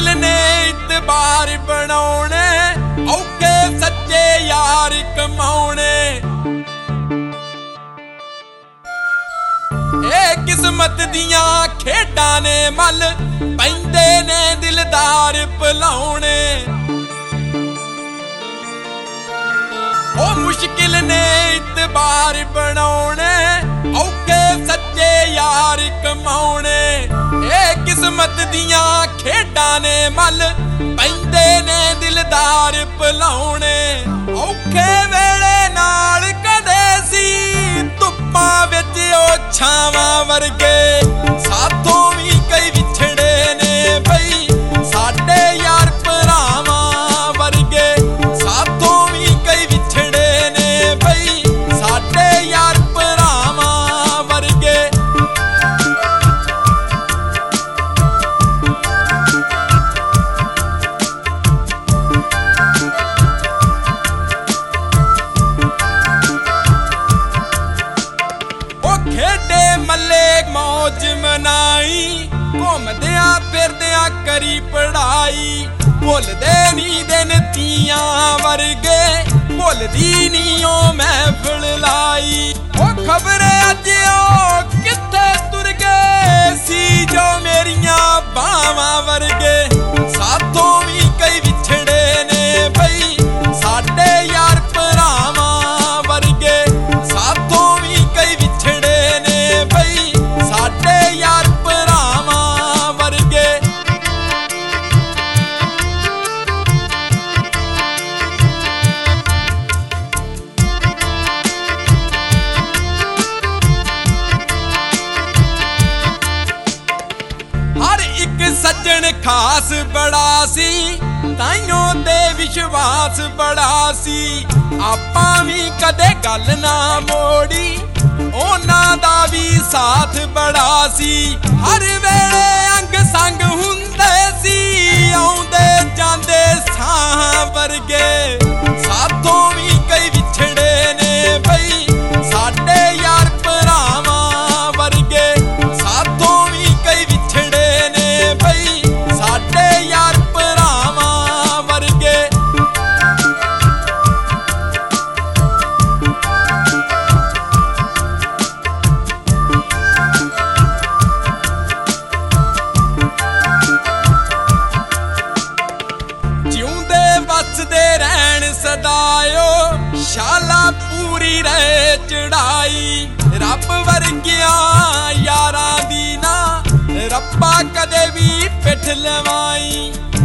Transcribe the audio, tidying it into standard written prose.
मुश्किल ने इतबार बनाने औखे सच्चे यार कमाने। ए किस्मत दियां खेडां ने मल पैंदे ने दिलदार भुलाउने। ओ मुश्किल ने इतबार बनाने औखे सच्चे यार कमाउने। ए किस्मत दियां खेडां ने मल पैंदे ने दिलदार भुलाउने। औखे वेले नाल कदे सी धुप्पां विच ओ छावां वर्गे साथों भी कई विछड़े ने बई साडे यार भरावां वर्गे। साथों भी कई विछड़े ने बई साडे यार भरावां वर्गे। खेडे मल्ले मौज मनाई घूमदियां फिरदियां करी पढ़ाई। भुलदे नी दिन तियां वर्गे भुलदी नी ओ महफिल लाई। ओ खबर अज ओ कित्थे तुर गए सी जो मेरियां बावां वर्गे। साथों भी कई विछड़े ने बई साडे यार भरावां वर्गे। साथों भी कई विछड़े ने बई साडे यार भरावां वर्गे। हर एक सज्जन खास बड़ा सी ताइयों ते विश्वास बड़ा सी। आपां भी कदे गल ना मोड़ी उन्हां दा भी साथ बड़ा सी। हर वेले अंग संग हुंदे सी आउंदे जांदे साह वर्गे। साथों भी कई विछड़े ने बई साडे यार भरावां वर्गे। साथों भी कई विछड़े ने बई साडे यार भरावां वर्गे। जिउंदे वसदे रहन सदायो शाला पूरी रहे चढ़ाई। रब वर्गियां यारां दी ना रब्बा कदे भी पिठ लवाई।